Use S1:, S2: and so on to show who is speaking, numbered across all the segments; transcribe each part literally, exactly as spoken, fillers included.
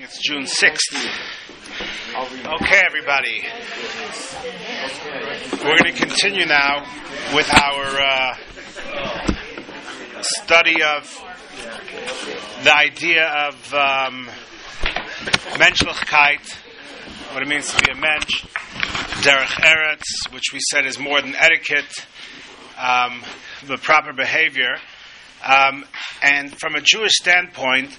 S1: think it's June sixth. Okay, everybody. We're going to continue now with our uh, study of the idea of um, Menschlichkeit, what it means to be a mensch, derech eretz, which we said is more than etiquette, um, the proper behavior. Um, and from a Jewish standpoint,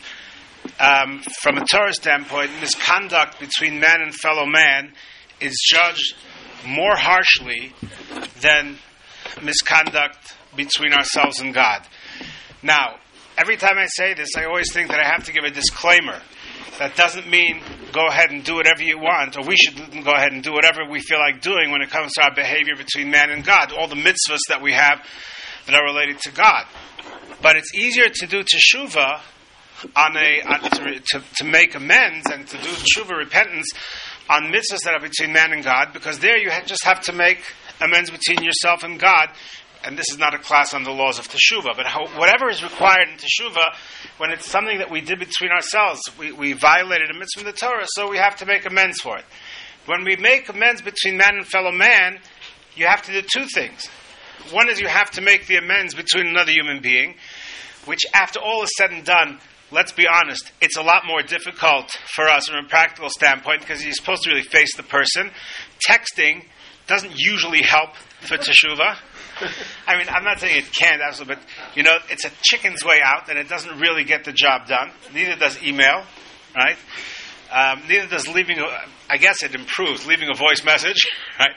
S1: um, from a Torah standpoint, misconduct between man and fellow man is judged more harshly than misconduct between ourselves and God. Now, every time I say this, I always think that I have to give a disclaimer. That doesn't mean go ahead and do whatever you want, or we should go ahead and do whatever we feel like doing when it comes to our behavior between man and God, all the mitzvahs that we have that are related to God. But it's easier to do teshuvah on a on, to, to, to make amends and to do teshuvah, repentance, on mitzvahs that are between man and God, because there you ha- just have to make amends between yourself and God. And this is not a class on the laws of teshuvah, but how, whatever is required in teshuvah, when it's something that we did between ourselves, we, we violated a mitzvah in the Torah, so we have to make amends for it. When we make amends between man and fellow man, you have to do two things. One is you have to make the amends between another human being, which after all is said and done, let's be honest, it's a lot more difficult for us from a practical standpoint because you're supposed to really face the person. Texting doesn't usually help for teshuvah. I mean, I'm not saying it can't, absolutely, but, you know, it's a chicken's way out, and it doesn't really get the job done. Neither does email, right? Um, neither does leaving, a, I guess it improves, leaving a voice message, right?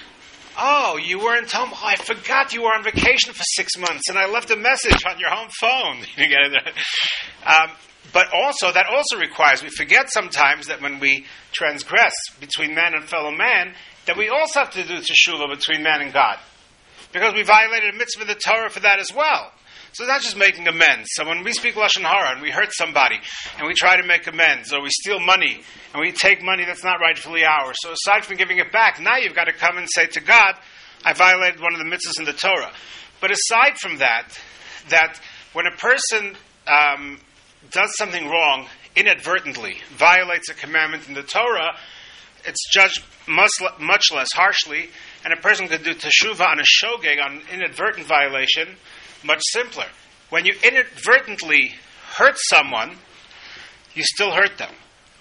S1: Oh, you weren't home. Oh, I forgot you were on vacation for six months, and I left a message on your home phone. You get it? Um, but also, that also requires, we forget sometimes that when we transgress between man and fellow man, that we also have to do teshuvah between man and God. Because we violated a mitzvah of the Torah for that as well. So it's not just making amends. So when we speak Lashon Hara and we hurt somebody and we try to make amends, or we steal money and we take money that's not rightfully ours, so aside from giving it back, now you've got to come and say to God, I violated one of the mitzvahs in the Torah. But aside from that, that when a person um, does something wrong inadvertently, violates a commandment in the Torah, it's judged much, much less harshly, and a person could do teshuvah on a shogeg, on an inadvertent violation, much simpler. When you inadvertently hurt someone, you still hurt them.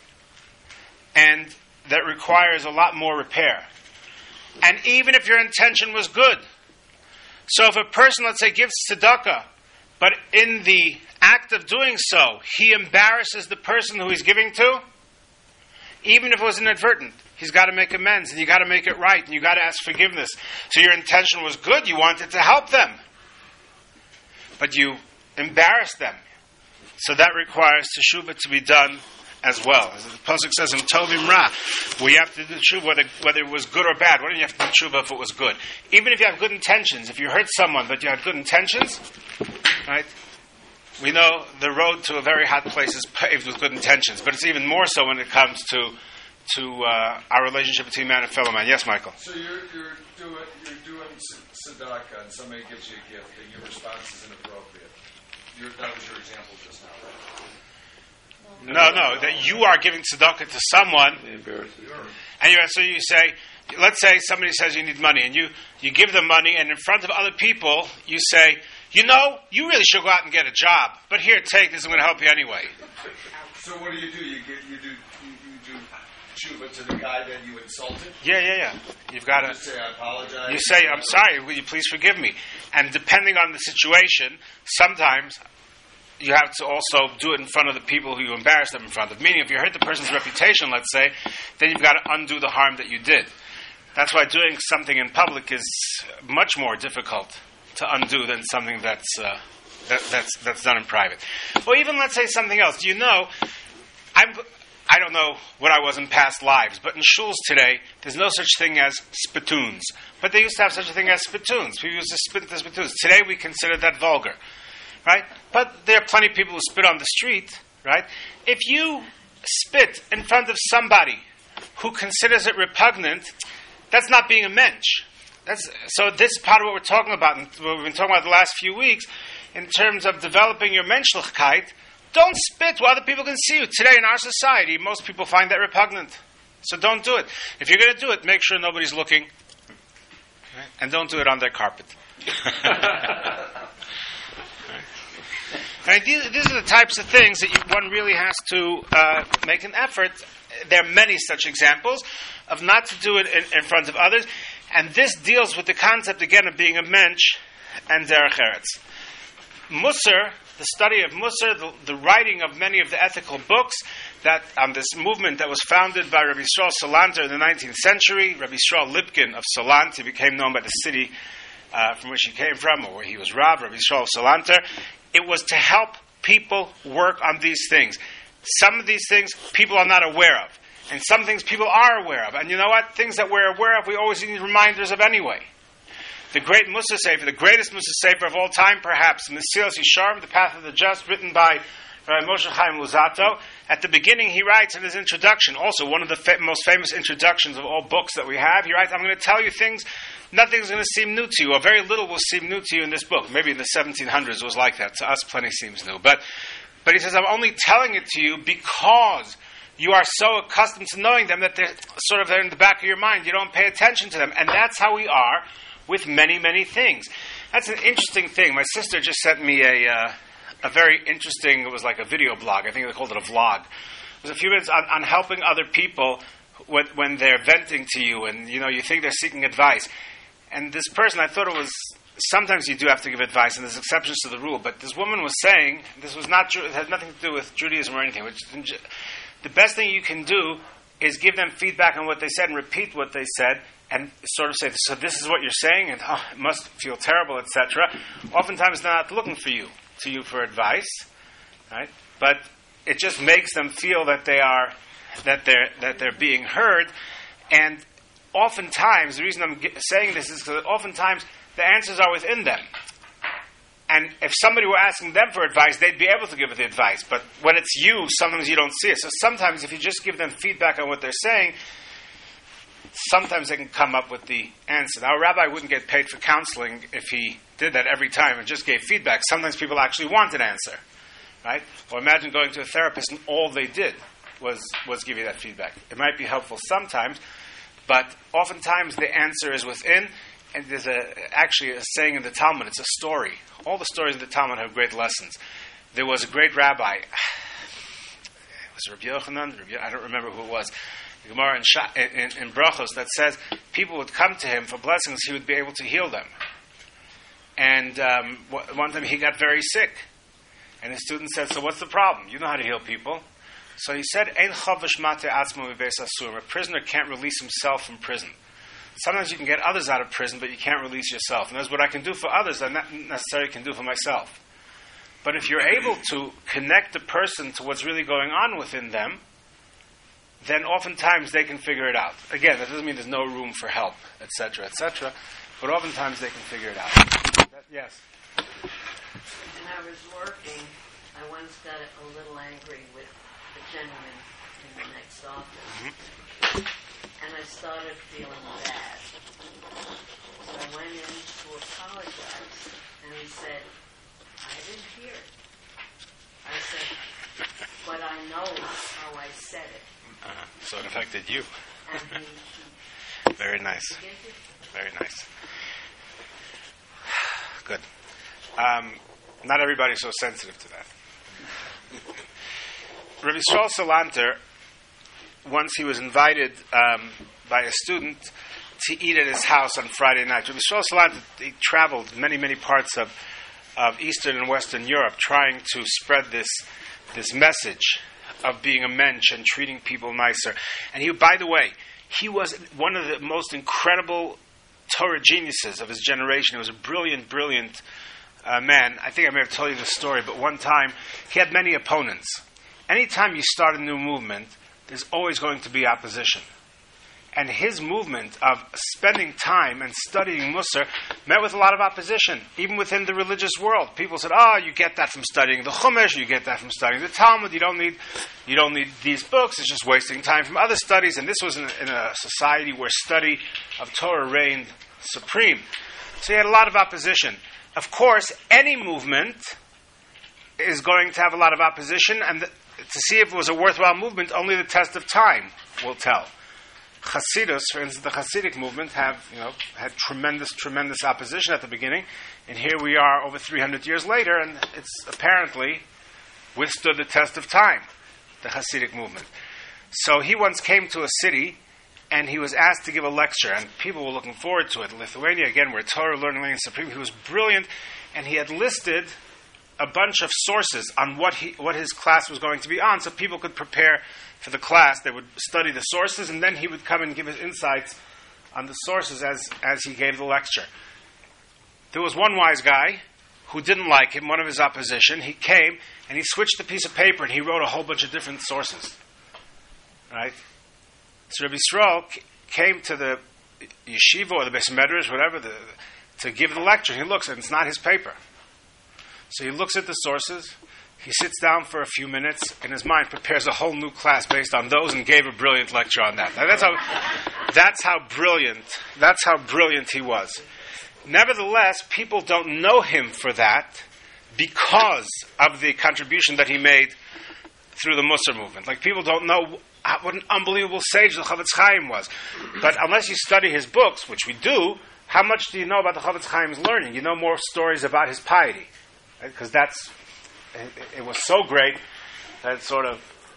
S1: And that requires a lot more repair. And even if your intention was good. So if a person, let's say, gives tzedakah, but in the act of doing so, he embarrasses the person who he's giving to, even if it was inadvertent, he's got to make amends, and you got to make it right, and you got to ask forgiveness. So your intention was good, you wanted to help them, but you embarrassed them. So that requires teshuvah to be done as well. As the pasuk says in Tovim Ra, we have to do teshuvah whether, whether it was good or bad. Why don't you have to do teshuvah if it was good? Even if you have good intentions, if you hurt someone but you had good intentions, right? We know the road to a very hot place is paved with good intentions, but it's even more so when it comes to to uh, our relationship between man and fellow man. Yes, Michael?
S2: So you're, you're doing you're doing tzedakah, and somebody gives you a gift, and your response is inappropriate. You're, that was your example just now, right?
S1: No, no, that you are giving tzedakah to someone, and you so you say, let's say somebody says you need money, and you, you give them money, and in front of other people, you say, you know, you really should go out and get a job. But here, take this. I'm going to help you anyway.
S2: So what do you do? You get you do you, you do tshuva to the guy that you insulted.
S1: Yeah, yeah, yeah. You've got to
S2: say I apologize.
S1: You say I'm sorry. Will you please forgive me? And depending on the situation, sometimes you have to also do it in front of the people who you embarrassed them in front of. Meaning, if you hurt the person's reputation, let's say, then you've got to undo the harm that you did. That's why doing something in public is much more difficult to undo than something that's uh, that, that's that's done in private. Or even let's say something else. Do you know? I'm I don't know what I was in past lives, but in shuls today, there's no such thing as spittoons. But they used to have such a thing as spittoons. People used to spit the spittoons. Today we consider that vulgar, right? But there are plenty of people who spit on the street, right? If you spit in front of somebody who considers it repugnant, that's not being a mensch. That's, so this is part of what we're talking about, and what we've been talking about the last few weeks, in terms of developing your menschlichkeit. Don't spit where other people can see you. Today in our society, most people find that repugnant. So don't do it. If you're going to do it, make sure nobody's looking. Right? And don't do it on their carpet. Right? These, these are the types of things that you, one really has to uh, make an effort. There are many such examples of not to do it in, in front of others. And this deals with the concept, again, of being a mensch and derech eretz. Musar, the study of Musar, the, the writing of many of the ethical books, that um, this movement that was founded by Rabbi Yisrael Salanter in the nineteenth century, Rabbi Yisrael Lipkin of Salant, he became known by the city uh, from which he came from, or where he was Rav, Rabbi Yisrael Salanter. It was to help people work on these things. Some of these things people are not aware of, and some things people are aware of. And you know what? Things that we're aware of, we always need reminders of anyway. The great Musar Sefer, the greatest Musar Sefer of all time, perhaps, Mesilas Yesharim, The Path of the Just, written by Rabbi Moshe Chaim Luzzatto. At the beginning, he writes in his introduction, also one of the fa- most famous introductions of all books that we have, he writes, I'm going to tell you things, nothing's going to seem new to you, or very little will seem new to you in this book. Maybe in the seventeen hundreds it was like that. To us, plenty seems new. But, but he says, I'm only telling it to you because you are so accustomed to knowing them that they're sort of there in the back of your mind. You don't pay attention to them. And that's how we are with many, many things. That's an interesting thing. My sister just sent me a uh, a very interesting, it was like a video blog. I think they called it a vlog. It was a few minutes on, on helping other people when, when they're venting to you and, you know, you think they're seeking advice. And this person, I thought it was, sometimes you do have to give advice, and there's exceptions to the rule, but this woman was saying, this was not, it had nothing to do with Judaism or anything, which the best thing you can do is give them feedback on what they said and repeat what they said, and sort of say, so this is what you're saying, and oh, it must feel terrible, et cetera. Oftentimes they're not looking for you, to you for advice, right? But it just makes them feel that they are, that they're that they're being heard, and oftentimes the reason I'm ge- saying this is because oftentimes the answers are within them. And if somebody were asking them for advice, they'd be able to give it the advice. But when it's you, sometimes you don't see it. So sometimes if you just give them feedback on what they're saying, sometimes they can come up with the answer. Now, a rabbi wouldn't get paid for counseling if he did that every time and just gave feedback. Sometimes people actually want an answer, right? Or imagine going to a therapist and all they did was, was give you that feedback. It might be helpful sometimes, but oftentimes the answer is within. And there's a, actually a saying in the Talmud, it's a story. All the stories in the Talmud have great lessons. There was a great rabbi, it was Rabbi Yochanan, Rabbi, I don't remember who it was, the Gemara in, Sha, in, in Brachos that says people would come to him for blessings, he would be able to heal them. And um, one time he got very sick. And his student said, so what's the problem? You know how to heal people. So he said, Ein chavish mate atzmo mibeis asurim. A prisoner can't release himself from prison. Sometimes you can get others out of prison, but you can't release yourself. And that's what I can do for others, I not necessarily can do for myself. But if you're able to connect the person to what's really going on within them, then oftentimes they can figure it out. Again, that doesn't mean there's no room for help, et cetera, et cetera. But oftentimes they can figure it out. That, yes?
S3: When I was working, I once got a little angry with a gentleman in the next office. Mm-hmm. And I started feeling bad. So I went in to apologize. And he said, I didn't hear it. I said, but I know how I said it.
S1: Uh-huh. So it affected you.
S3: And he, he
S1: Very nice. Very nice. Good. Um, not everybody's so sensitive to that. Rabbi Yisrael Salanter, once he was invited um, by a student to eat at his house on Friday night. Rabbi Yisrael Salanter, he traveled many, many parts of, of Eastern and Western Europe trying to spread this this message of being a mensch and treating people nicer. And he, by the way, he was one of the most incredible Torah geniuses of his generation. He was a brilliant, brilliant uh, man. I think I may have told you this story, but one time he had many opponents. Anytime you start a new movement, there's always going to be opposition. And his movement of spending time and studying Musar met with a lot of opposition, even within the religious world. People said, "Oh, you get that from studying the Chumash, you get that from studying the Talmud. You don't need, you don't need these books. It's just wasting time from other studies." And this was in, in a society where study of Torah reigned supreme. So he had a lot of opposition. Of course, any movement is going to have a lot of opposition, and the, to see if it was a worthwhile movement, only the test of time will tell. Hasidus, for instance, the Hasidic movement have, you know, had tremendous, tremendous opposition at the beginning, and here we are over three hundred years later, and it's apparently withstood the test of time, the Hasidic movement. So he once came to a city, and he was asked to give a lecture, and people were looking forward to it. Lithuania, again, where Torah learning language supreme. He was brilliant, and he had listed a bunch of sources on what he, what his class was going to be on, so people could prepare for the class. They would study the sources, and then he would come and give his insights on the sources as, as he gave the lecture. There was one wise guy who didn't like him, one of his opposition. He came, and he switched a piece of paper, and he wrote a whole bunch of different sources. Right? So Rabbi Yisrael c- came to the yeshiva or the Beis Medrash, whatever, the, to give the lecture. He looks, and it's not his paper. So he looks at the sources, he sits down for a few minutes, in his mind prepares a whole new class based on those, and gave a brilliant lecture on that. Now, that's how, that's how brilliant, that's how brilliant he was. Nevertheless, people don't know him for that because of the contribution that he made through the Musar movement. Like, people don't know what an unbelievable sage the Chavetz Chaim was. But unless you study his books, which we do, how much do you know about the Chavetz Chaim's learning? You know more stories about his piety. Because that's, it, it was so great that it sort of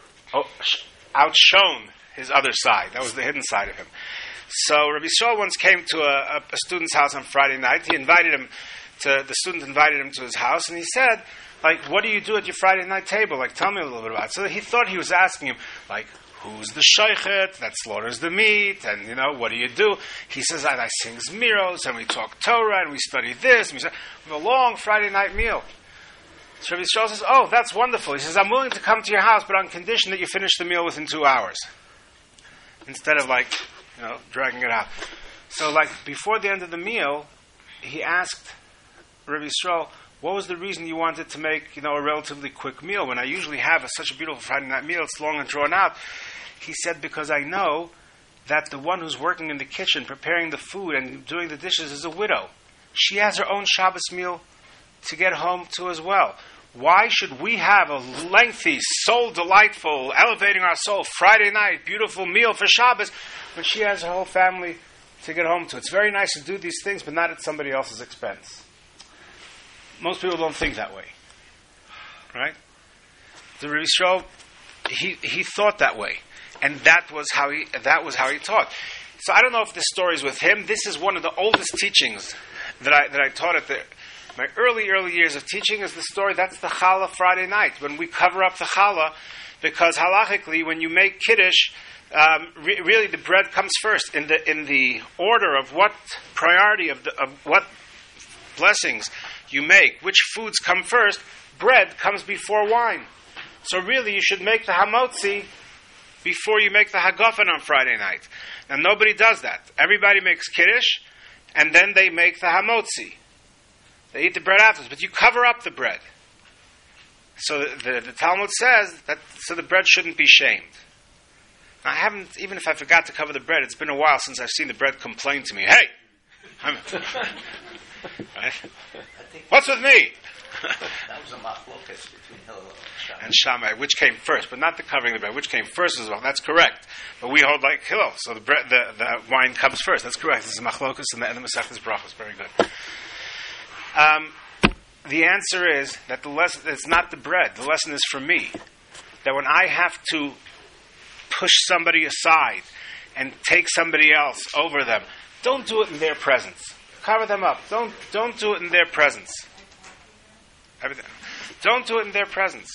S1: outshone his other side. That was the hidden side of him. So Rabbi Yisrael once came to a, a student's house on Friday night. He invited him to, the student invited him to his house, and he said, like, what do you do at your Friday night table? Like, tell me a little bit about it. So he thought he was asking him, like, who's the shaychet that slaughters the meat, and, you know, what do you do? He says, I, I sing zmiros, and we talk Torah, and we study this, and we, say, we have a long Friday night meal. So Rabbi Yisrael says, oh, that's wonderful. He says, I'm willing to come to your house, but on condition that you finish the meal within two hours. Instead of, like, you know, dragging it out. So, like, before the end of the meal, he asked Rabbi Yisrael, what was the reason you wanted to make, you know, a relatively quick meal? When I usually have a, such a beautiful Friday night meal, it's long and drawn out. He said, because I know that the one who's working in the kitchen, preparing the food and doing the dishes is a widow. She has her own Shabbos meal to get home to as well. Why should we have a lengthy, soul-delightful, elevating our soul, Friday night, beautiful meal for Shabbos, when she has her whole family to get home to? It's very nice to do these things, but not at somebody else's expense. Most people don't think that way. Right? The Rabbi Yisrael, he, he thought that way. And that was how he that was how he taught. So I don't know if this story is with him. This is one of the oldest teachings that I that I taught at the my early, early years of teaching is the story. That's the challah Friday night, when we cover up the challah, because halachically, when you make kiddush, um, re- really the bread comes first in the in the order of what priority of the of what blessings you make, which foods come first. Bread comes before wine. So really, you should make the hamotzi before you make the hagafen on Friday night. Now, nobody does that. Everybody makes kiddush, and then they make the hamotzi. They eat the bread afterwards, but you cover up the bread. So the, the, the Talmud says that so the bread shouldn't be shamed. Now, I haven't, even if I forgot to cover the bread, it's been a while since I've seen the bread complain to me. Hey! I'm, right? What's with me?
S4: That was a machlokas between Hillel
S1: and Shammai, which came first, but not the covering the bread. Which came first as well. That's correct. But we hold like Hillel, so the bread, the, the wine comes first. That's correct. This is machlokas, and the, and the Masechtas Brachos. Very good. Um, the answer is that the lesson, it's not the bread. The lesson is for me. That when I have to push somebody aside and take somebody else over them, don't do it in their presence. Cover them up. Don't don't do it in their presence. Everything. Don't do it in their presence.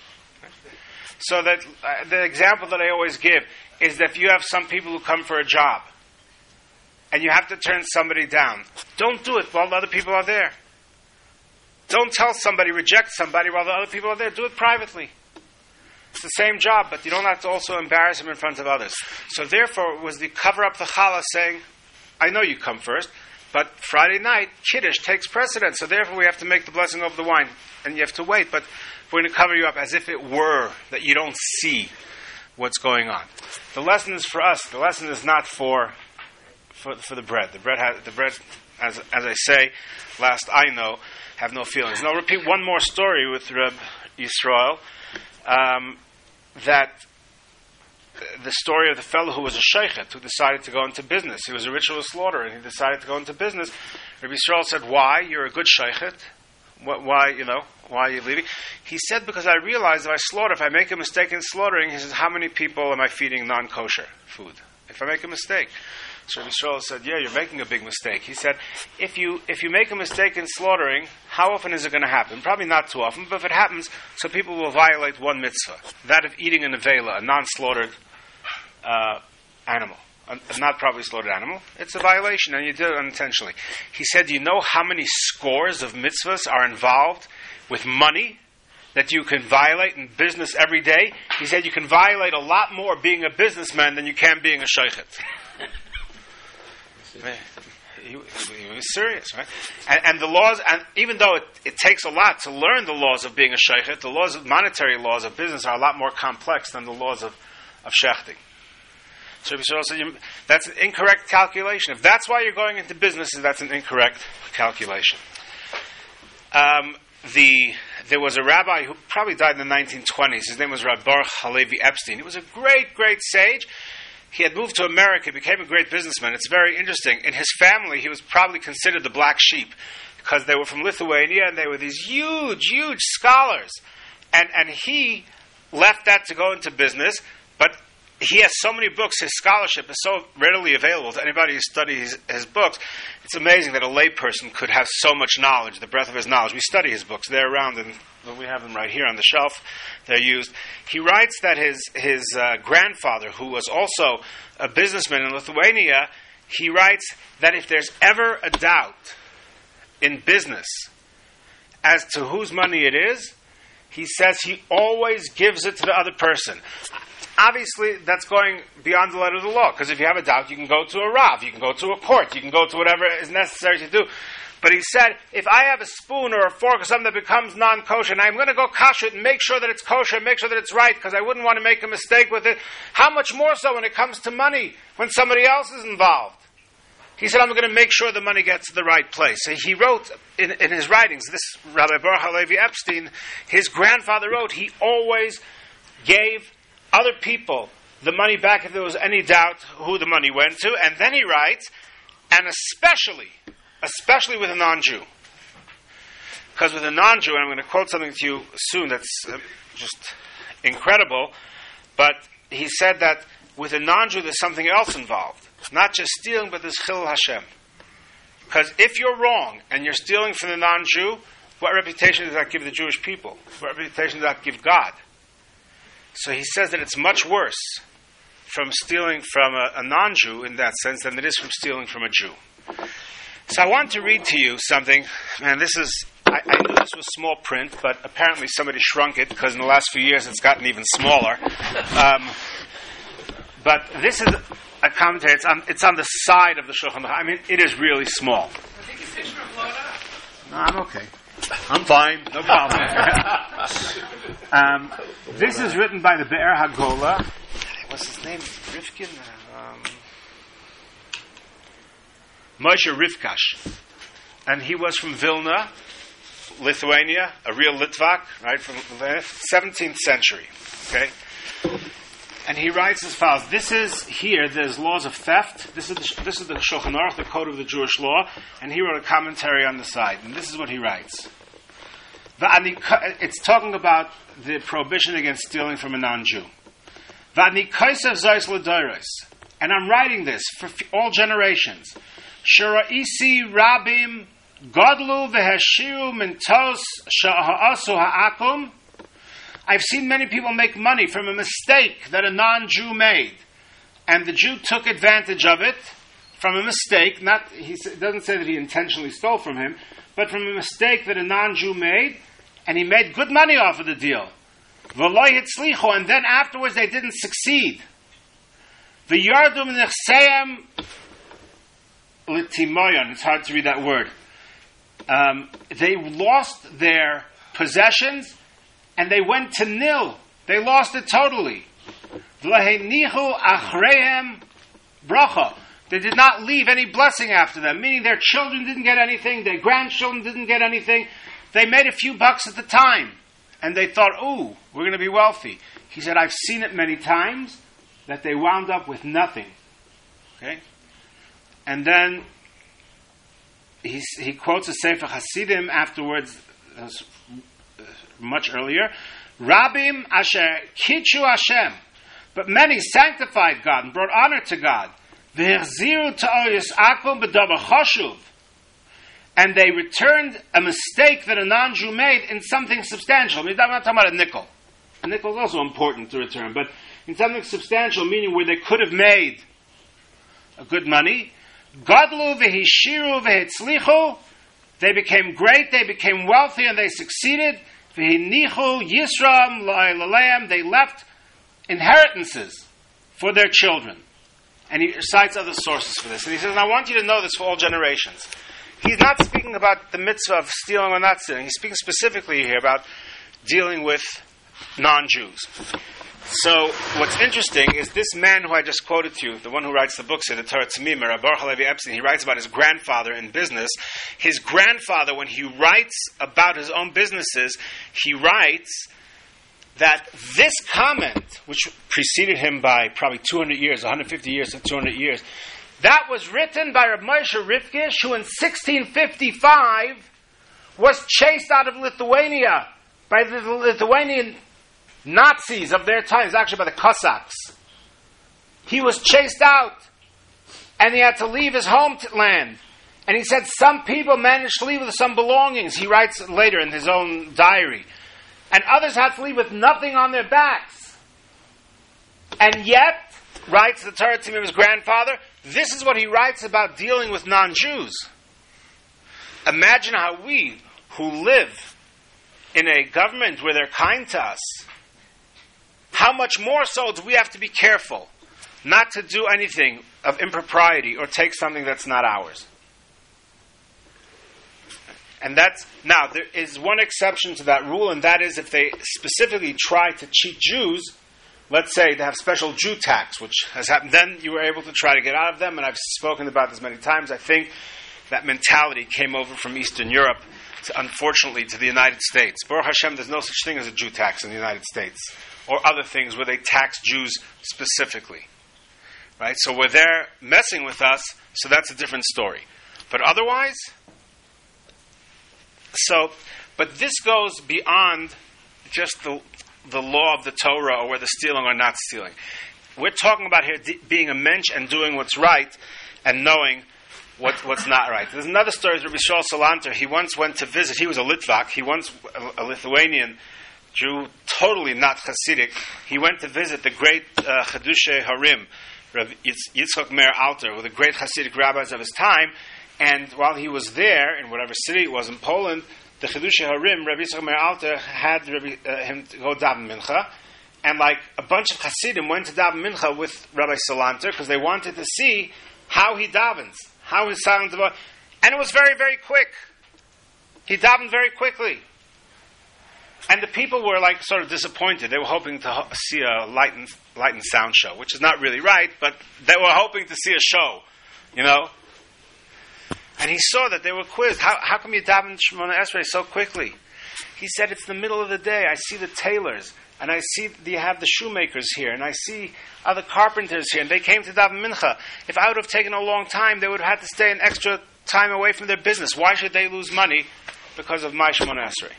S1: So that uh, the example that I always give is that if you have some people who come for a job and you have to turn somebody down, don't do it while the other people are there. Don't tell somebody, reject somebody while the other people are there. Do it privately. It's the same job, but you don't have to also embarrass them in front of others. So therefore, it was the cover up the challah saying, I know you come first, but Friday night, Kiddush takes precedence, so therefore we have to make the blessing over the wine, and you have to wait, but we're going to cover you up as if it were that you don't see what's going on. The lesson is for us. The lesson is not for for, for the bread. The bread has, the bread as as I say, last I know, have no feelings. And I'll repeat one more story with Reb Yisrael, um, that the story of the fellow who was a sheikhet, who decided to go into business. He was a ritual slaughterer, and he decided to go into business. Reb Yisrael said, "Why? You're a good sheikhet. Why, you know, why are you leaving?" He said, "Because I realize if I slaughter, if I make a mistake in slaughtering," he says, "how many people am I feeding non-kosher food? If I make a mistake." So Reb Yisrael said, "Yeah, you're making a big mistake." He said, if you if you make a mistake in slaughtering, how often is it going to happen? Probably not too often, but if it happens, so people will violate one mitzvah, that of eating a nevela, a non-slaughtered uh, animal, a, a not properly slaughtered animal. It's a violation, and you did it unintentionally. He said, "Do you know how many scores of mitzvahs are involved with money that you can violate in business every day?" He said, "You can violate a lot more being a businessman than you can being a sheikhet." He, he was serious, right? And, and the laws, and even though it, it takes a lot to learn the laws of being a sheikhet, the laws, of monetary laws of business are a lot more complex than the laws of, of shechting. So you, that's an incorrect calculation. If that's why you're going into business, that's an incorrect calculation. Um, the there was a rabbi who probably died in the nineteen twenties. His name was Rabbi Baruch Halevi Epstein. He was a great, great sage. He had moved to America, became a great businessman. It's very interesting. In his family, he was probably considered the black sheep because they were from Lithuania and they were these huge, huge scholars. And and he left that to go into business, but he has so many books. His scholarship is so readily available to anybody who studies his books. It's amazing that a layperson could have so much knowledge, the breadth of his knowledge. We study his books. They're around, and we have them right here on the shelf. They're used. He writes that his, his uh, grandfather, who was also a businessman in Lithuania, he writes that if there's ever a doubt in business as to whose money it is, he says he always gives it to the other person. Obviously, that's going beyond the letter of the law, because if you have a doubt, you can go to a rav, you can go to a court, you can go to whatever is necessary to do. But he said, if I have a spoon or a fork or something that becomes non-kosher, and I'm going to go kosher it and make sure that it's kosher, and make sure that it's right, because I wouldn't want to make a mistake with it, how much more so when it comes to money, when somebody else is involved? He said, I'm going to make sure the money gets to the right place. So he wrote in, in his writings, this Rabbi Baruch Halevi Epstein, his grandfather wrote, he always gave other people the money back if there was any doubt who the money went to. And then he writes, and especially, especially with a non-Jew. Because with a non-Jew, and I'm going to quote something to you soon that's uh, just incredible, but he said that with a non-Jew there's something else involved. Not just stealing, but there's Chilul Hashem. Because if you're wrong and you're stealing from the non-Jew, what reputation does that give the Jewish people? What reputation does that give God? So he says that it's much worse from stealing from a, a non-Jew in that sense than it is from stealing from a Jew. So I want to read to you something, and this is, I, I knew this was small print, but apparently somebody shrunk it because in the last few years it's gotten even smaller. Um, but this is a commentary. It's on, it's on the side of the Shulchan Aruch. I mean, it is really small.
S2: I think your picture blown up.
S1: No, I'm okay. I'm fine. No problem. um, this is written by the Be'er HaGola. What's his name? Rivkin? Um, Moshe Rivkash. And he was from Vilna, Lithuania, a real Litvak, right, from the seventeenth century. Okay? And he writes as follows. This is here, there's laws of theft. This is the, this is the Shulchan Aruch, the code of the Jewish law. And he wrote a commentary on the side. And this is what he writes. It's talking about the prohibition against stealing from a non-Jew. And I'm writing this for all generations. Shira'isi rabim godlu v'heshiru mintos sha'ha'asu ha'akum. I've seen many people make money from a mistake that a non-Jew made, and the Jew took advantage of it from a mistake. Not he doesn't say that he intentionally stole from him, but from a mistake that a non-Jew made, and he made good money off of the deal. And then afterwards they didn't succeed. The yardum nechseim l'timoyon. It's hard to read that word. Um, they lost their possessions. And they went to nil. They lost it totally. They did not leave any blessing after them, meaning their children didn't get anything, their grandchildren didn't get anything. They made a few bucks at the time, and they thought, ooh, we're going to be wealthy. He said, I've seen it many times, that they wound up with nothing. Okay? And then he, he quotes a Sefer Hasidim afterwards, uh, much earlier, Rabim asher kitchu Hashem, but many sanctified God and brought honor to God. V'hechziru ta'oris akvam b'davar chashuv, and they returned a mistake that a non-Jew made in something substantial. I mean, I'm not talking about a nickel. A nickel is also important to return, but in something substantial, meaning where they could have made a good money. Gadlu v'hishiru v'hitzlichu, they became great, they became wealthy, and they succeeded. V'hinichu yisram la'ilaleim, they left inheritances for their children. And he cites other sources for this. And he says, and I want you to know this for all generations. He's not speaking about the mitzvah of stealing or not stealing. He's speaking specifically here about dealing with non-Jews. So what's interesting is this man who I just quoted to you, the one who writes the books here, the Torah Tzimim, Rabbi Baruch Halevi Epstein, he writes about his grandfather in business. His grandfather, when he writes about his own businesses, he writes that this comment, which preceded him by probably two hundred years, one hundred fifty years to two hundred years, that was written by Rav Moshe Rifkish, who in sixteen fifty-five was chased out of Lithuania by the Lithuanian Nazis of their times, actually by the Cossacks. He was chased out, and he had to leave his homeland. And he said some people managed to leave with some belongings. He writes later in his own diary. And others had to leave with nothing on their backs. And yet, writes the Torah Tzimim, his grandfather, this is what he writes about dealing with non-Jews. Imagine how we, who live in a government where they're kind to us, how much more so do we have to be careful not to do anything of impropriety or take something that's not ours. And that's, now, there is one exception to that rule, and that is if they specifically try to cheat Jews, let's say they have special Jew tax, which has happened, then you were able to try to get out of them, and I've spoken about this many times. I think that mentality came over from Eastern Europe, to, unfortunately, to the United States. Baruch Hashem, there's no such thing as a Jew tax in the United States, or other things where they tax Jews specifically. Right? So where they're messing with us, so that's a different story. But otherwise, so, but this goes beyond just the the law of the Torah or whether stealing or not stealing. We're talking about here de- being a mensch and doing what's right and knowing what, what's not right. There's another story of Rabbi Shaul Salanter. He once went to visit, he was a Litvak, he once, a, a Lithuanian Jew, totally not Hasidic. He went to visit the great uh, Chedushay Harim, Rabbi Yitzchak Meir Alter, who were the great Hasidic rabbis of his time. And while he was there, in whatever city it was in Poland, the Chedushay Harim, Rabbi Yitzchak Meir Alter, had Rabbi, uh, him to go daven mincha. And like a bunch of Hasidim went to daven mincha with Rabbi Salanter because they wanted to see how he davens, how his silent devotion. And it was very, very quick. He davened very quickly. And the people were like sort of disappointed. They were hoping to ho- see a light and, light and sound show, which is not really right, but they were hoping to see a show, you know. And he saw that they were quizzed. How, how come you daven Shemona Esrei so quickly? He said, it's the middle of the day. I see the tailors, and I see you have the shoemakers here, and I see other carpenters here, and they came to daven mincha. If I would have taken a long time, they would have had to stay an extra time away from their business. Why should they lose money because of my Shemona Esrei?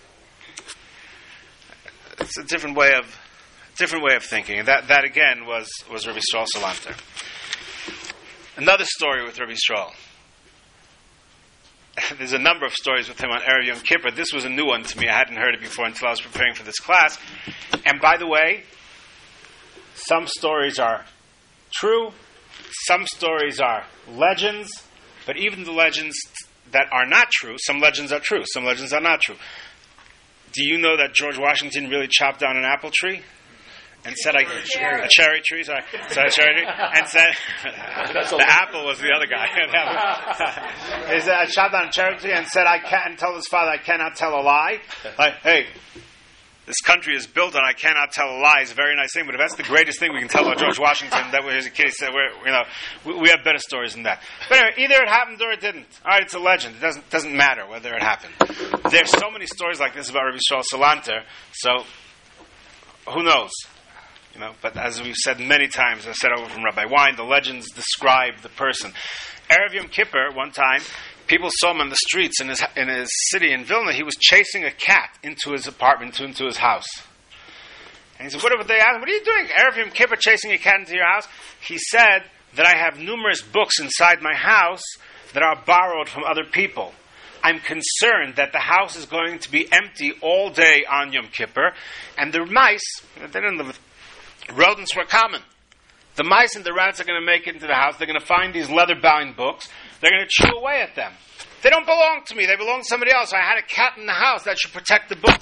S1: It's a different way of different way of thinking. And that, that again was, was Rabbi Shaul Salanter. Another story with Rabbi Shaul. There's a number of stories with him on Erev Yom Kippur. This was a new one to me. I hadn't heard it before until I was preparing for this class. And by the way, some stories are true, some stories are legends, but even the legends that are not true, some legends are true, some legends are not true. Do you know that George Washington really chopped down an apple tree? And said, I, a cherry, a cherry tree, sorry, sorry, a cherry tree, and said, the apple was the other guy. He said, I chopped down a cherry tree and said, I can't, and told his father, I cannot tell a lie. Like, hey, this country is built on I cannot tell a lie is a very nice thing, but if that's the greatest thing we can tell about George Washington, that was a kid, he said, we're, you know, we, we have better stories than that. But anyway, either it happened or it didn't. All right, it's a legend. It doesn't doesn't matter whether it happened. There's so many stories like this about Rabbi Yisrael Salanter, so who knows? You know, but as we've said many times, I said over from Rabbi Wein, the legends describe the person. Erev Yom Kippur, one time, people saw him on the streets in his in his city in Vilna. He was chasing a cat into his apartment, into his house. And he said, "What are they asked? What are you doing, Erev Yom Kippur, chasing a cat into your house?" He said that I have numerous books inside my house that are borrowed from other people. I'm concerned that the house is going to be empty all day on Yom Kippur, and the mice, they didn't live with rodents were common. The mice and the rats are going to make it into the house. They're going to find these leather-bound books. They're going to chew away at them. They don't belong to me. They belong to somebody else. I had a cat in the house that should protect the books.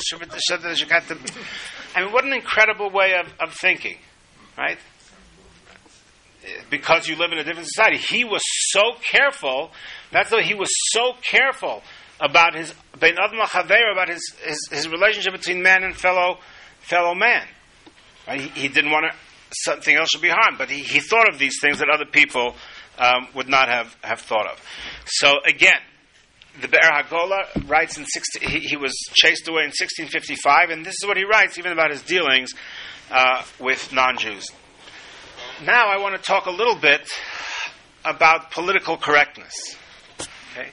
S1: I mean, what an incredible way of, of thinking, right? Because you live in a different society. He was so careful. That's why he was so careful about his bein adam l'chaver, about his, his his relationship between man and fellow fellow man. Right? He, he didn't want to, something else should be harmed, but he, he thought of these things that other people um, would not have, have thought of. So again, the Be'er HaGola writes in sixteen, he, he was chased away in sixteen fifty-five, and this is what he writes even about his dealings uh, with non-Jews. Now I want to talk a little bit about political correctness. Okay?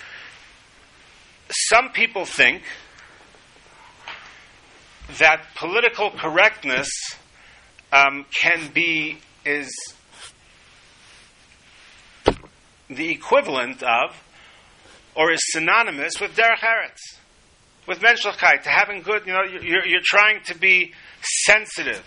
S1: Some people think that political correctness um, can be, is the equivalent of, or is synonymous with derech eretz, with menschlichkeit, to having good, you know, you're, you're trying to be sensitive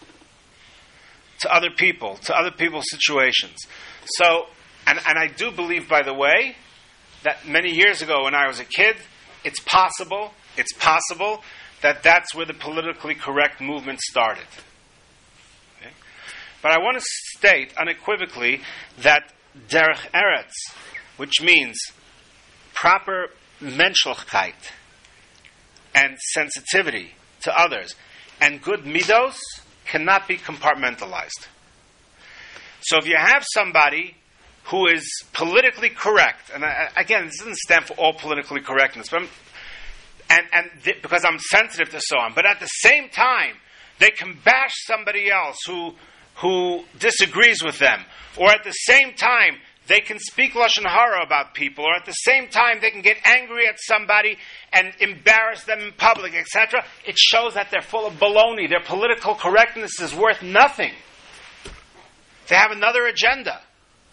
S1: to other people, to other people's situations. So, and, and I do believe, by the way, that many years ago when I was a kid, it's possible, it's possible that that's where the politically correct movement started. Okay? But I want to state unequivocally that derech eretz, which means proper menschlichkeit and sensitivity to others, and good midos, cannot be compartmentalized. So if you have somebody who is politically correct, and I, again, this doesn't stand for all politically correctness, but I'm, and, and th- because I'm sensitive to so on, but at the same time, they can bash somebody else who who disagrees with them, or at the same time, they can speak lashon hara about people, or at the same time, they can get angry at somebody and embarrass them in public, et cetera. It shows that they're full of baloney. Their political correctness is worth nothing. They have another agenda.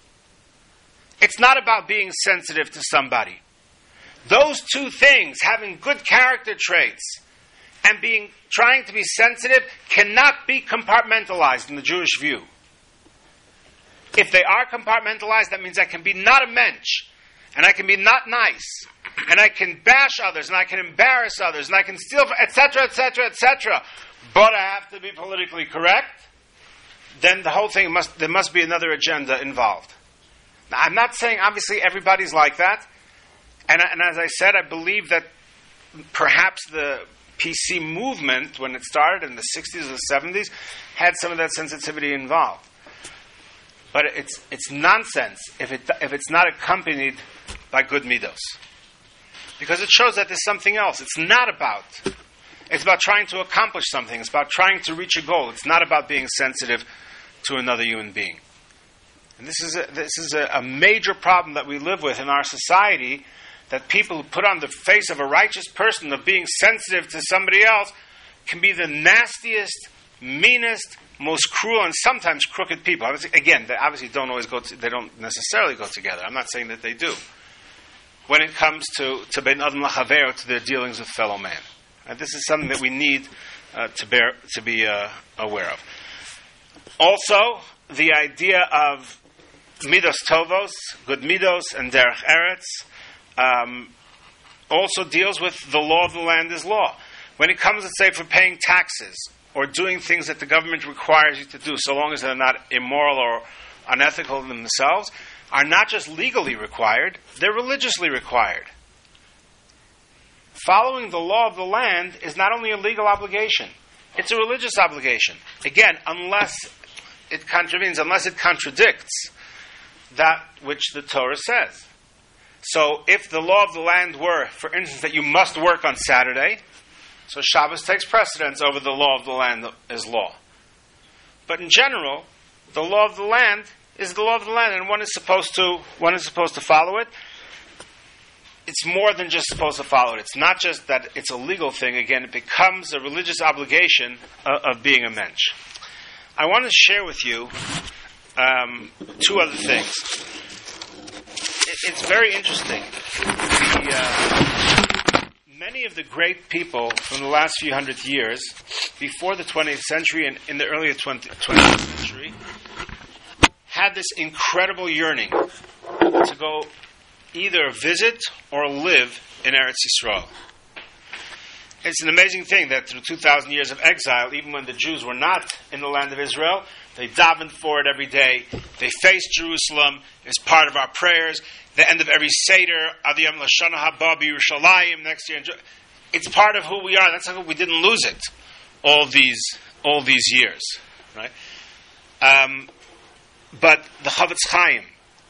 S1: It's not about being sensitive to somebody. Those two things, having good character traits and being trying to be sensitive, cannot be compartmentalized in the Jewish view. If they are compartmentalized, that means I can be not a mensch, and I can be not nice, and I can bash others, and I can embarrass others, and I can steal, et cetera, et cetera, et cetera. But I have to be politically correct. Then the whole thing must there must be another agenda involved. Now, I'm not saying obviously everybody's like that, and, and as I said, I believe that perhaps the P C movement, when it started in the sixties or the seventies, had some of that sensitivity involved. But it's it's nonsense if it if it's not accompanied by good midos, because it shows that there's something else. It's not about. It's about trying to accomplish something. It's about trying to reach a goal. It's not about being sensitive to another human being. And this is a, this is a, a major problem that we live with in our society. That people who put on the face of a righteous person of being sensitive to somebody else can be the nastiest, meanest, most cruel, and sometimes crooked people. Obviously, again, they obviously don't always go. To, they don't necessarily go together. I'm not saying that they do. When it comes to to bein adam l'chaver, to their dealings with fellow man, and this is something that we need uh, to bear to be uh, aware of. Also, the idea of midos tovos, good midos, and derech eretz. Um, also deals with the law of the land is law. When it comes, let's say, for paying taxes or doing things that the government requires you to do, so long as they're not immoral or unethical in themselves, are not just legally required, they're religiously required. following the law of the land is not only a legal obligation, it's a religious obligation. Again, unless it contravenes, unless it contradicts that which the Torah says. So if the law of the land were, for instance, that you must work on Saturday, so Shabbos takes precedence over the law of the land as law. But in general, the law of the land is the law of the land, and one is supposed to one is supposed to follow it. It's more than just supposed to follow it. It's not just that it's a legal thing. Again, it becomes a religious obligation of, of being a mensch. I want to share with you um, two other things. It, it's very interesting. The, uh, many of the great people from the last few hundred years, before the twentieth century and in the earlier twentieth century, had this incredible yearning to go either visit or live in Eretz Yisrael. It's an amazing thing that through two thousand years of exile, even when the Jews were not in the land of Israel, they davened for it every day. They faced Jerusalem as part of our prayers. The end of every Seder, Adiyam Lashana Haba B'Yerushalayim, next year. It's part of who we are. That's how we didn't lose it all these all these years, right? Um, but the Chavetz Chaim,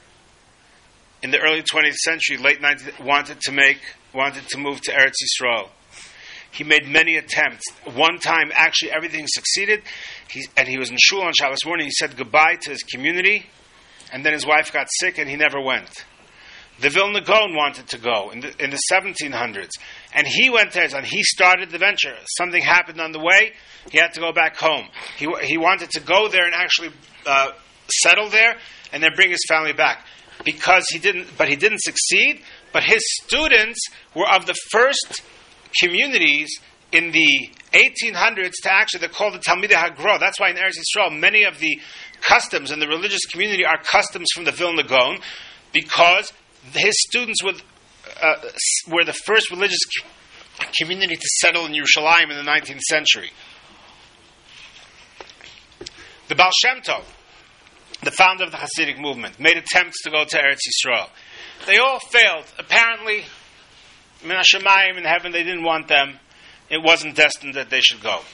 S1: in the early twentieth century, late nineteenth, wanted to make, wanted to move to Eretz Yisrael. He made many attempts. One time, actually, everything succeeded. He, and he was in shul on Shabbos morning. He said goodbye to his community, and then his wife got sick, and he never went. The Vilna Gaon wanted to go in the, in the seventeen hundreds, and he went there, and he started the venture. Something happened on the way. He had to go back home. He he wanted to go there and actually uh, settle there, and then bring his family back. Because he didn't, but he didn't succeed. But his students were of the first communities in the eighteen hundreds to actually, they're called the Talmidei Hagra. That's why in Eretz Yisrael, many of the customs in the religious community are customs from the Vilna Gaon, because his students were, uh, were the first religious community to settle in Yerushalayim in the nineteenth century. The Baal Shem Tov, the founder of the Hasidic movement, made attempts to go to Eretz Yisrael. They all failed. Apparently, Min HaShamayim in heaven, they didn't want them. It wasn't destined that they should go.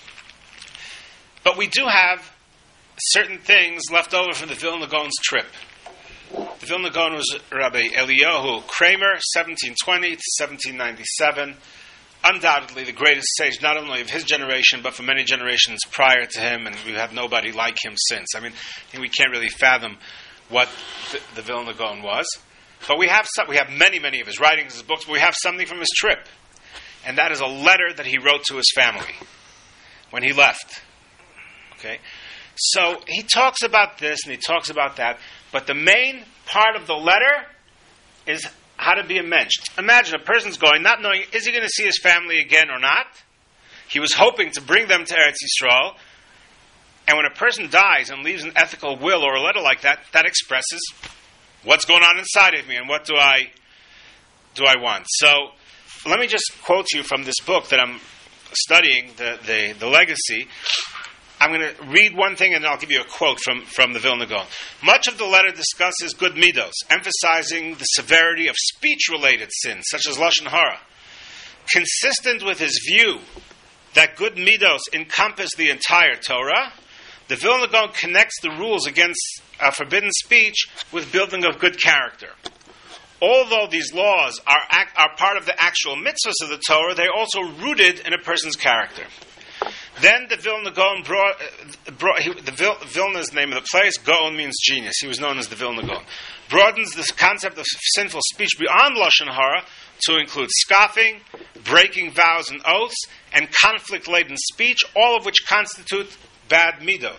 S1: But we do have certain things left over from the Vilna Gaon's trip. The Vilna Gaon was Rabbi Eliyahu Kramer, seventeen twenty to seventeen ninety-seven. Undoubtedly the greatest sage, not only of his generation, but for many generations prior to him, and we have nobody like him since. I mean, I think we can't really fathom what the, the Vilna Gaon was. But we have some, we have many, many of his writings, his books, but we have something from his trip. And that is a letter that he wrote to his family when he left. Okay? So he talks about this and he talks about that, but the main part of the letter is how to be a mensch. Imagine a person's going, not knowing, is he going to see his family again or not? He was hoping to bring them to Eretz Yisrael. And when a person dies and leaves an ethical will or a letter like that, that expresses what's going on inside of me and what do I do I want. So let me just quote you from this book that I'm studying, the, the, the Legacy. I'm going to read one thing and then I'll give you a quote from, from the Vilna Gaon. Much of the letter discusses good midos, emphasizing the severity of speech-related sins, such as Lashon Hara. Consistent with his view that good midos encompass the entire Torah, the Vilna Gaon connects the rules against uh, forbidden speech with building of good character. Although these laws are, act, are part of the actual mitzvahs of the Torah, they are also rooted in a person's character. Then the Vilna Gaon brought, uh, brought he, the Vil, Vilna's name of the place, Gaon means genius. He was known as the Vilna Gaon. Broadens this concept of sinful speech beyond Lashon Hara to include scoffing, breaking vows and oaths, and conflict-laden speech, all of which constitute bad midos.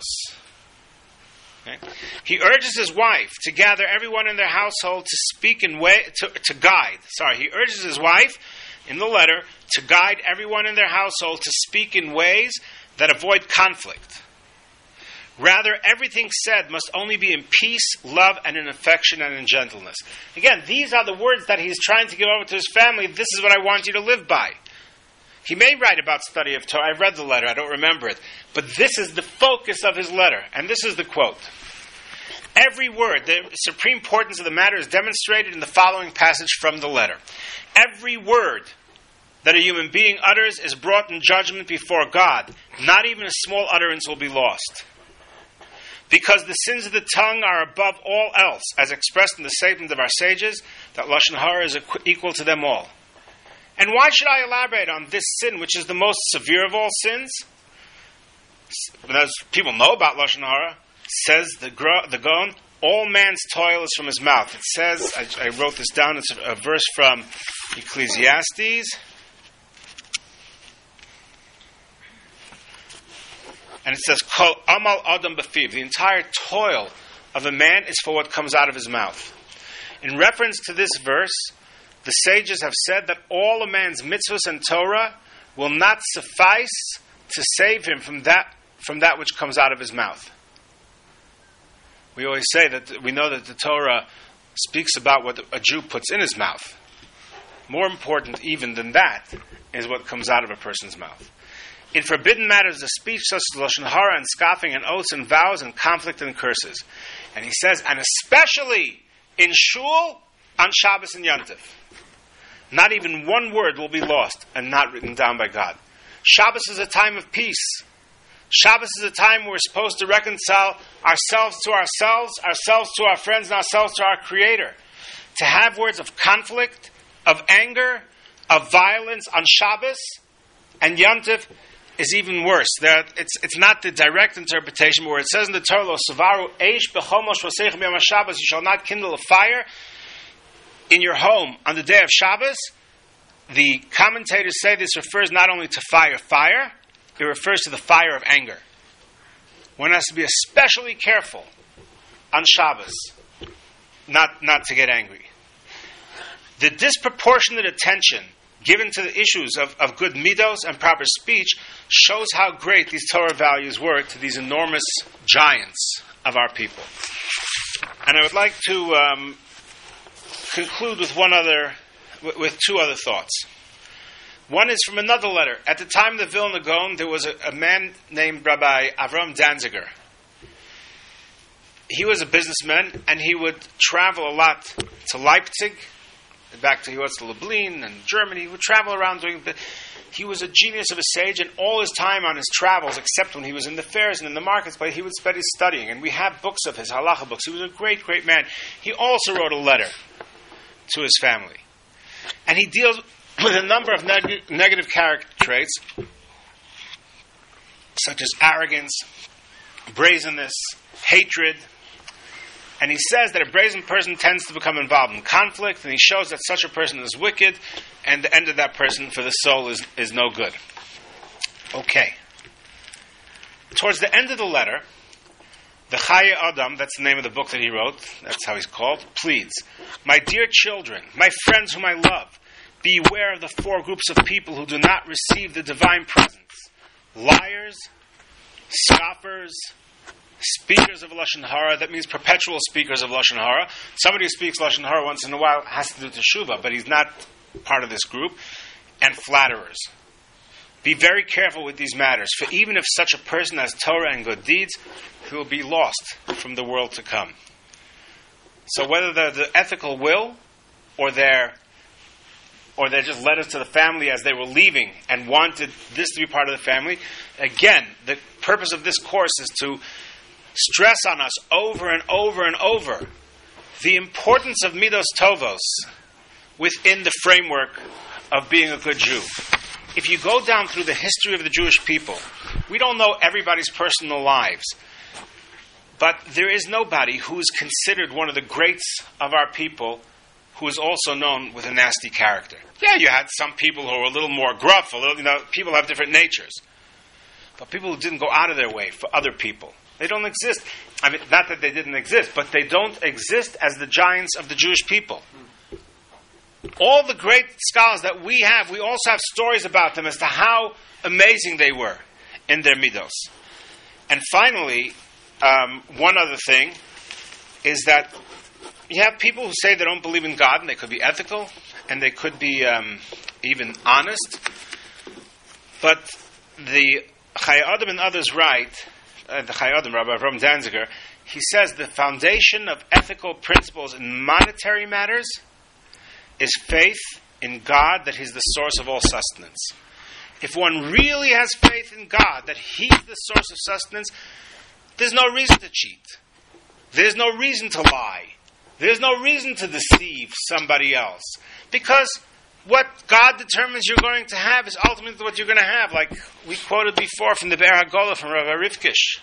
S1: Okay. He urges his wife to gather everyone in their household to speak in way to, to guide. Sorry, he urges his wife in the letter to guide everyone in their household to speak in ways that avoid conflict. Rather, everything said must only be in peace, love, and in affection and in gentleness. Again, these are the words that he's trying to give over to his family. This is what I want you to live by. He may write about study of Torah. I've read the letter. I don't remember it. But this is the focus of his letter. And this is the quote. Every word, the supreme importance of the matter is demonstrated in the following passage from the letter. Every word that a human being utters is brought in judgment before God. Not even a small utterance will be lost. Because the sins of the tongue are above all else, as expressed in the statement of our sages, that Lashon Hara is equal to them all. And why should I elaborate on this sin, which is the most severe of all sins? As people know about Lashon Hara, says the, the Gaon, all man's toil is from his mouth. It says, I, I wrote this down, it's a, a verse from Ecclesiastes. And it says, Kol amal adam b'fiv. The entire toil of a man is for what comes out of his mouth. In reference to this verse, the sages have said that all a man's mitzvahs and Torah will not suffice to save him from that from that which comes out of his mouth. We always say that we know that the Torah speaks about what a Jew puts in his mouth. More important even than that is what comes out of a person's mouth. In forbidden matters of speech, such as Lashon Hara and scoffing and oaths and vows and conflict and curses. And he says, and especially in Shul, on Shabbos and Yontif. Not even one word will be lost and not written down by God. Shabbos is a time of peace. Shabbos is a time where we're supposed to reconcile ourselves to ourselves, ourselves to our friends, and ourselves to our Creator. To have words of conflict, of anger, of violence on Shabbos and Yontif is even worse. There, it's, it's not the direct interpretation, but where it says in the Torah, Lo savaru eish b'chomosh v'seichem yom HaShabbos, you shall not kindle a fire in your home on the day of Shabbos. The commentators say this refers not only to fire, fire, it refers to the fire of anger. One has to be especially careful on Shabbos not, not to get angry. The disproportionate attention given to the issues of, of good midos and proper speech shows how great these Torah values were to these enormous giants of our people. And I would like to um, conclude with one other, with, with two other thoughts. One is from another letter. At the time of the Vilna Gaon, there was a, a man named Rabbi Avram Danziger. He was a businessman, and he would travel a lot to Leipzig, back to he was to Lublin and Germany. He would travel around doing. He was a genius of a sage, and all his time on his travels, except when he was in the fairs and in the markets, but he would spend his studying. And we have books of his halacha books. He was a great, great man. He also wrote a letter to his family, and he deals with a number of neg- negative character traits, such as arrogance, brazenness, hatred. And he says that a brazen person tends to become involved in conflict, and he shows that such a person is wicked, and the end of that person for the soul is, is no good. Okay. Towards the end of the letter, the Chayei Adam, that's the name of the book that he wrote, that's how he's called, pleads, my dear children, my friends whom I love, beware of the four groups of people who do not receive the divine presence. Liars, scoffers, speakers of Lashon Hara, that means perpetual speakers of Lashon Hara. Somebody who speaks Lashon Hara once in a while has to do teshuvah, but he's not part of this group. And flatterers. Be very careful with these matters, for even if such a person has Torah and good deeds, he will be lost from the world to come. So whether they're the ethical will, or they're or they just led us to the family as they were leaving and wanted this to be part of the family, again, the purpose of this course is to stress on us over and over and over the importance of midos tovos within the framework of being a good Jew. If you go down through the history of the Jewish people, we don't know everybody's personal lives, but there is nobody who is considered one of the greats of our people who is also known with a nasty character. Yeah, you had some people who were a little more gruff, a little, you know, people have different natures. But people who didn't go out of their way for other people, they don't exist. I mean, not that they didn't exist, but they don't exist as the giants of the Jewish people. All the great scholars that we have, we also have stories about them as to how amazing they were in their midos. And finally, um, one other thing is that you have people who say they don't believe in God, and they could be ethical, and they could be um, even honest. But the Chayei Adam and others write, uh, the Chayei Adam, Rabbi Avram Danziger, he says the foundation of ethical principles in monetary matters is faith in God that He's the source of all sustenance. If one really has faith in God that He's the source of sustenance, there's no reason to cheat. There's no reason to lie. There's no reason to deceive somebody else. Because what God determines you're going to have is ultimately what you're going to have. Like we quoted before from the Be'er HaGolah from Rabbi Rivkish.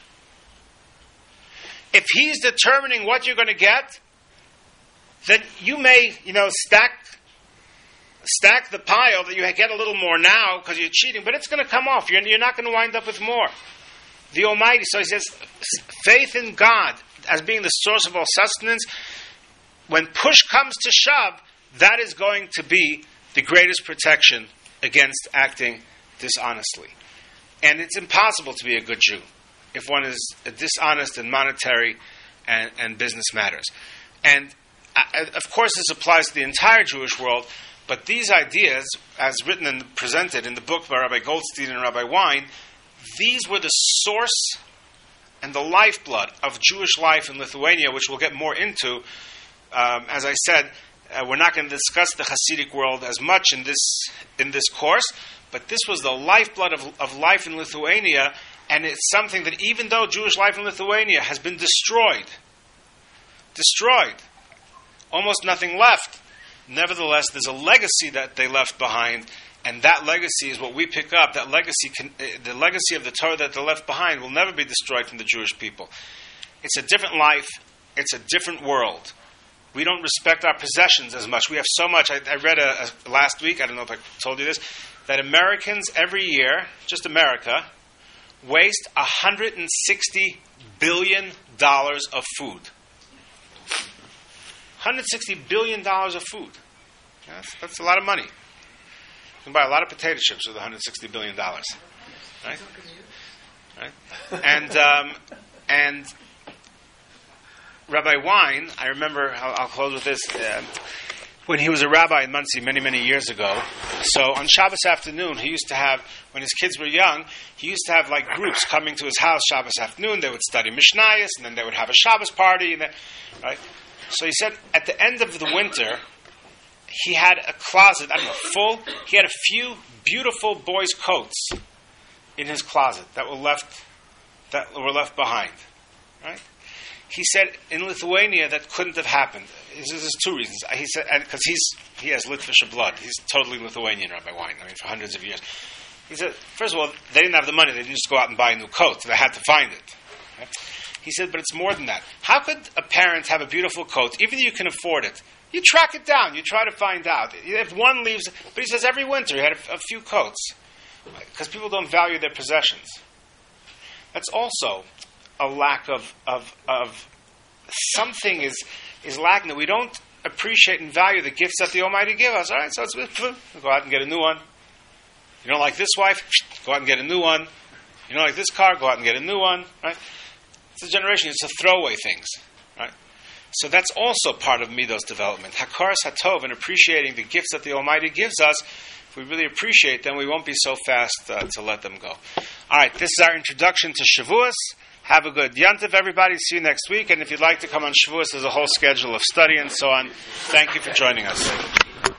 S1: If He's determining what you're going to get, then you may, you know, stack stack the pile that you get a little more now because you're cheating, but it's going to come off. You're, you're not going to wind up with more. The Almighty, so He says, faith in God as being the source of all sustenance, when push comes to shove, that is going to be the greatest protection against acting dishonestly. And it's impossible to be a good Jew if one is dishonest in monetary and, and business matters. And uh, of course this applies to the entire Jewish world, but these ideas, as written and presented in the book by Rabbi Goldstein and Rabbi Wein, these were the source and the lifeblood of Jewish life in Lithuania, which we'll get more into. Um, as I said, uh, we're not going to discuss the Hasidic world as much in this in this course, but this was the lifeblood of, of life in Lithuania, and it's something that even though Jewish life in Lithuania has been destroyed, destroyed, almost nothing left, nevertheless, there's a legacy that they left behind, and that legacy is what we pick up. That legacy, can, uh, the legacy of the Torah that they left behind will never be destroyed from the Jewish people. It's a different life. It's a different world. We don't respect our possessions as much. We have so much. I, I read a, a, last week, I don't know if I told you this, that Americans every year, just America, waste one hundred sixty billion dollars of food. one hundred sixty billion dollars of food. Yeah, that's, that's a lot of money. You can buy a lot of potato chips with one hundred sixty billion dollars. Right? Right? And, um, and Rabbi Wein, I remember, I'll, I'll close with this, uh, when he was a rabbi in Muncie many, many years ago. So on Shabbos afternoon, he used to have, when his kids were young, he used to have like groups coming to his house Shabbos afternoon. They would study Mishnayos, and then they would have a Shabbos party. And then, right? So he said, at the end of the winter, he had a closet, I don't know, full. He had a few beautiful boys' coats in his closet that were left that were left behind. Right? He said in Lithuania that couldn't have happened. There's two reasons. He said, because he's he has Litvish blood. He's totally Lithuanian, Rabbi Wein. I mean, for hundreds of years. He said, first of all, they didn't have the money. They didn't just go out and buy a new coat. They had to find it. Right? He said, but it's more than that. How could a parent have a beautiful coat, even if you can afford it? You track it down. You try to find out. If one leaves, but he says every winter he had a, a few coats because people don't value their possessions. That's also a lack of of, of something is is lacking that we don't appreciate and value the gifts that the Almighty give us. All right, so it's go out and get a new one. You don't like this wife? Go out and get a new one. You don't like this car? Go out and get a new one. Right? It's a generation. It's a throwaway things. Right? So that's also part of Midos development. Hakaras Hatov, and appreciating the gifts that the Almighty gives us. If we really appreciate them, we won't be so fast uh, to let them go. All right, this is our introduction to Shavuos. Have a good Yantiv, everybody. See you next week. And if you'd like to come on Shavuos, there's a whole schedule of study and so on. Thank you for joining us.